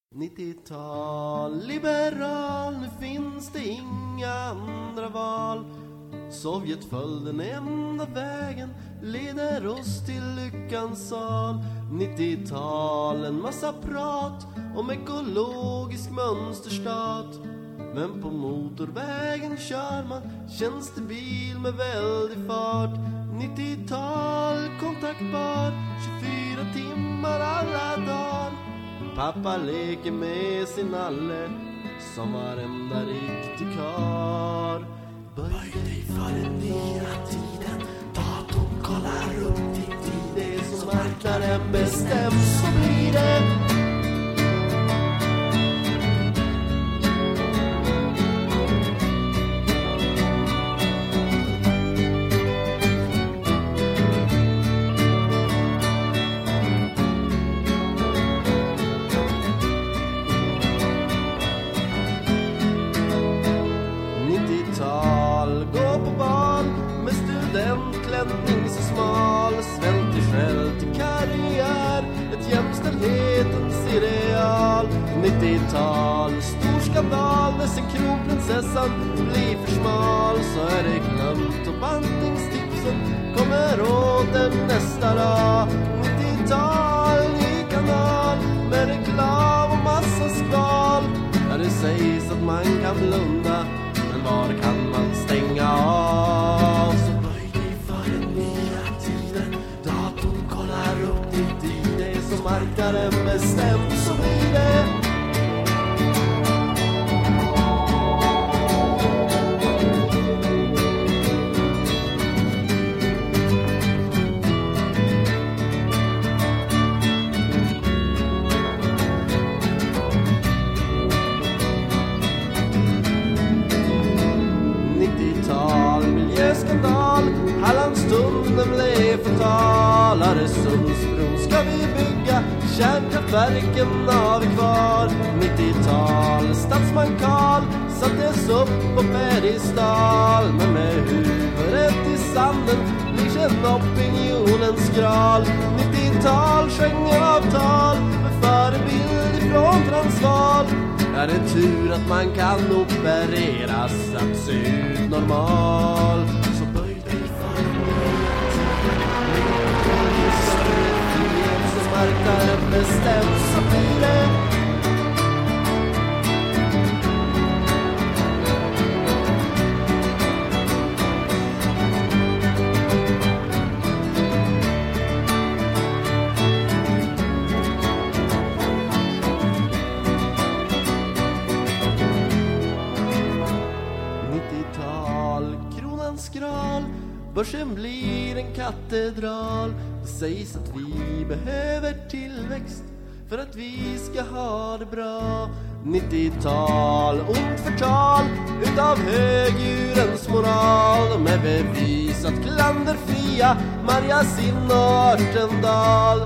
90-tal, liberal, nu finns det inga andra val. Sovjet föll den enda vägen, leder oss till lyckans sal. 90-tal, en massa prat om ekologisk mönsterstat. Men på motorvägen kör man tjänstebil med väldig fart. 90-tal, kontaktbar, 24 timmar alla dagar. Pappa leker med sin nalle som varenda riktig kar. Böj dig för den nya tiden, datorn kollar upp din tid. Det är som marknaden bestäms, så blir det. Gå på bal med studentklänning så smal. Svält i skäll till karriär, ett jämställdhetens ideal. 90-tal, stor skandal när sen kronprinsessan blir för smal. Så är det glömt och bantningstipsen kommer åt den nästa dag. 90-tal, ny kanal med reklam och massa skval. Där det sägs att man kan blunda, men var kan man stänga av? Så böj dig för den nya tiden, datorn kollar upp din tid. Det är som marknaden bestämt, så blir det. Miljöskandal, Hallandstunneln blev förtal. Öresundsbron ska vi bygga, kärnkraftverken har vi kvar. 90-tal, statsman Karl sattes upp på pedestal. Men med huvudet i sanden blir sen opinionen skral. 90-tal, Schengenavtal med förebild ifrån Transvaal. Är det tur att man kan opereras att se ut normal. Så böj dig för en frihet som marknaden bestäms, så blir det. Skral, börsen blir en katedral. Det sägs att vi behöver tillväxt för att vi ska ha det bra. 90-tal, ont förtal utav högdjurens moral. Med bevisat klanderfria Marjasin och Örtendal.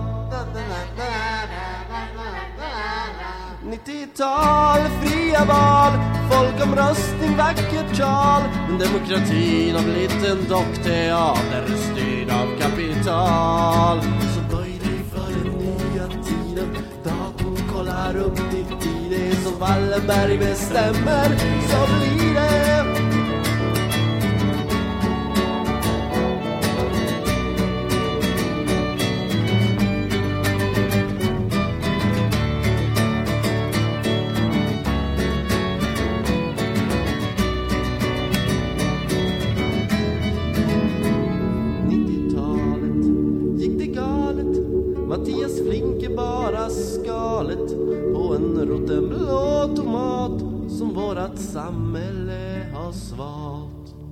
90-tal, fria val, folkomröstning, vackert tal. Men demokratin har blivit en dockteater styrd av kapital. Så böj dig för den nya tiden, datorn kollar upp ditt tid. Det är som Wallenberg bestämmer, så blir det. Mattias Flink är bara skalet på en rutten blå tomat som vårat samhälle har svalt.